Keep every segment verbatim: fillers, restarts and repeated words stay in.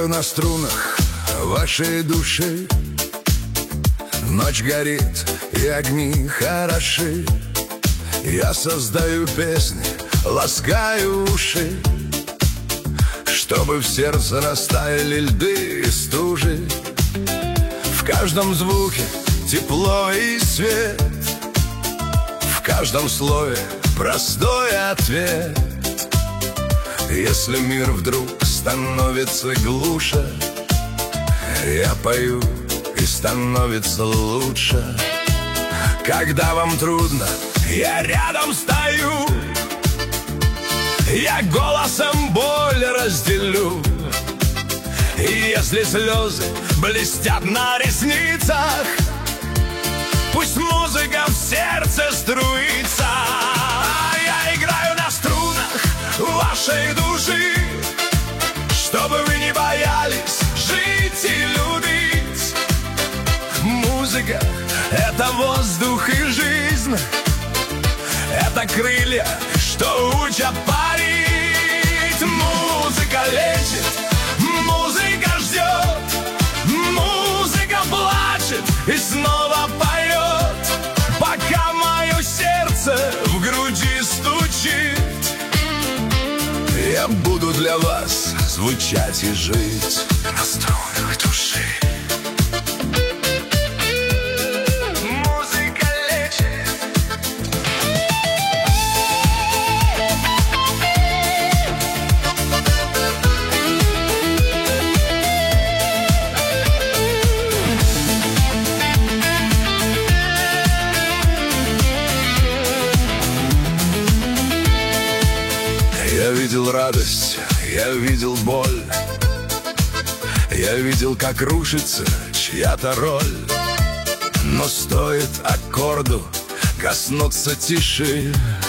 играю на струнах вашей души. Ночь горит, и огни хороши. Я создаю песни, ласкаю уши, чтобы в сердце растаяли льды и стужи. В каждом звуке тепло и свет, в каждом слове простой ответ. Если мир вдруг становится глуше, я пою, и становится лучше. Когда вам трудно, я рядом стою, я голосом боль разделю. И если слезы блестят на ресницах, пусть музыка в сердце струится. Я играю на струнах вашей души, чтобы вы не боялись жить и любить. Музыка — это воздух и жизнь, это крылья, что учат парить. Музыка лечит, музыка ждет, музыка плачет и снова поет, пока мое сердце в груди стучит. Я буду для вас звучать и жить на струнах души. Музыка лечит. Я видел радость, я видел боль, я видел, как рушится чья-то роль. Но стоит аккорду коснуться тиши,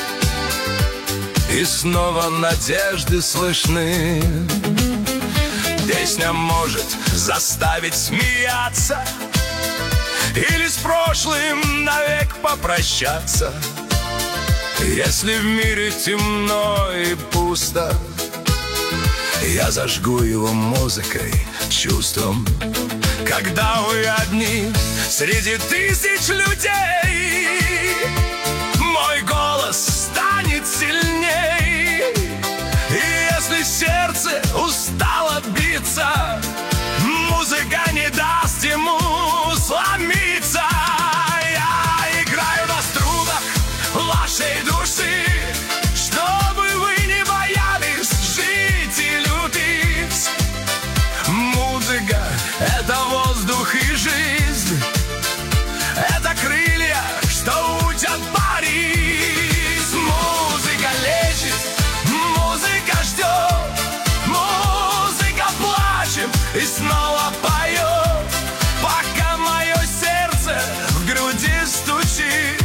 и снова надежды слышны. Песня может заставить смеяться или с прошлым навек попрощаться. Если в мире темно и пусто, я зажгу его музыкой, чувством. Когда вы одни среди тысяч людей, мой голос станет сильней. И если сердце устало биться, музыка не даст ему сломиться. Я играю на струнах вашей души, чтобы вы не боялись жить и любить. Музыка — это воздух и жизнь, это крылья, что учат парить. Музыка лечит, музыка ждет, музыка плачет и снова поет, пока мое сердце в груди стучит.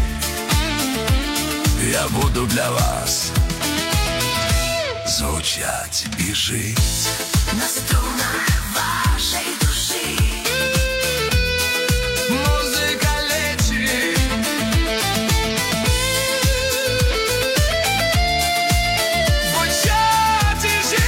Я буду для вас звучать и жить на струнах вашей души. Музыка лечит. Звучать и жить.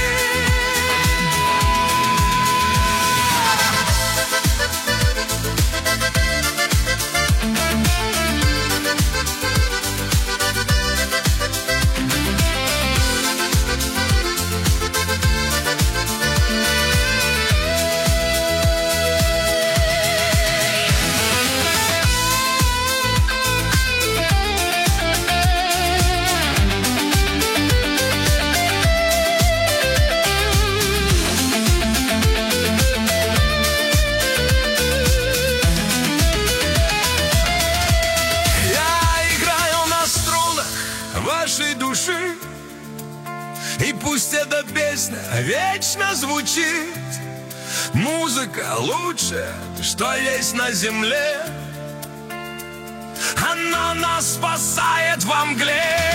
Вашей души, и пусть эта песня вечно звучит. Музыка лучшее, что есть на земле, она нас спасает во мгле.